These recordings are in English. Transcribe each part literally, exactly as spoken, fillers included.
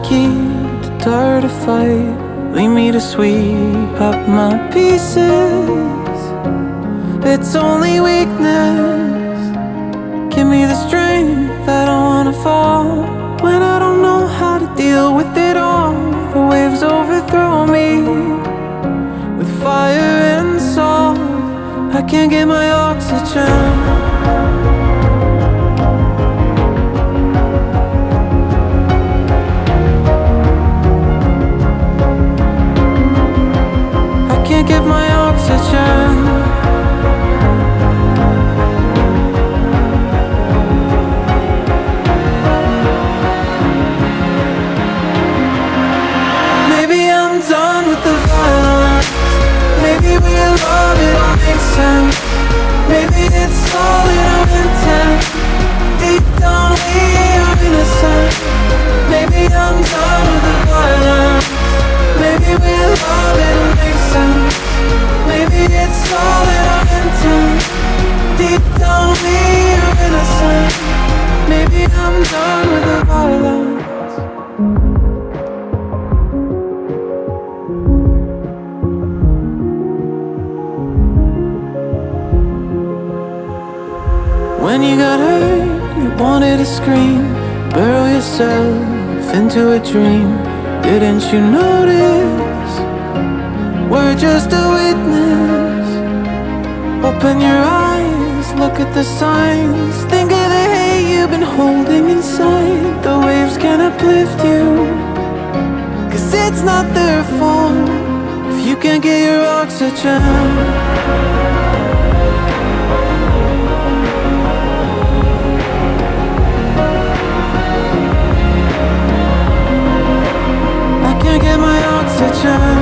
keep the tar to fight. Leave me to sweep up my pieces. It's only weakness. Give me the strength, I don't wanna fall. When I don't know how to deal with it all, the waves overthrow me with fire and salt. I can't get my oxygen. Get my oxygen. Maybe I'm done with the violence. Maybe we'll love it all makes sense. Maybe it's all in our intent. Deep down we are innocent. Maybe I'm done with the violence. Maybe we'll love it all makes sense. Maybe it's all in our intent. Deep down we are innocent. Maybe I'm done with the violence. When you got hurt, you wanted to scream, burrow yourself into a dream. Didn't you notice? We're just a witness. Open your eyes, look at the signs. Think of the hate you've been holding inside. The waves can uplift you, cause it's not their fault if you can't get your oxygen. Get my oxygen.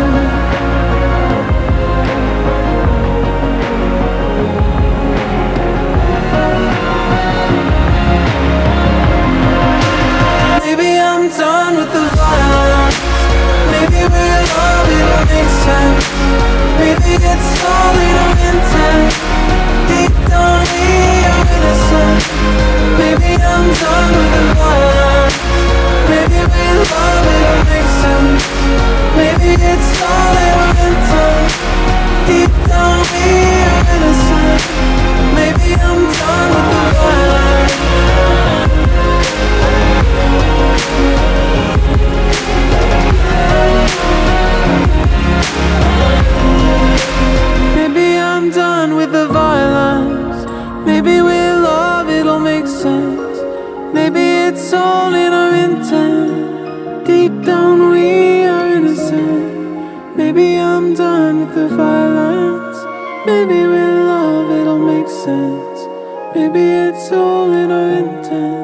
Maybe I'm done with the violence. Maybe we'll love it all makes sense. Maybe it's all in our intent. Deep down we are innocent. Maybe I'm done with the violence. Maybe we'll love it all makes sense. Maybe it's all in our intent. Deep down we are innocent. Maybe I'm done with the violence. Maybe I'm done with the violence. Maybe we'll love, it'll make sense. Maybe it's all in our intent. Deep down we are innocent. Maybe I'm done with the violence. Maybe we'll love, it'll make sense. Maybe it's all in our intent.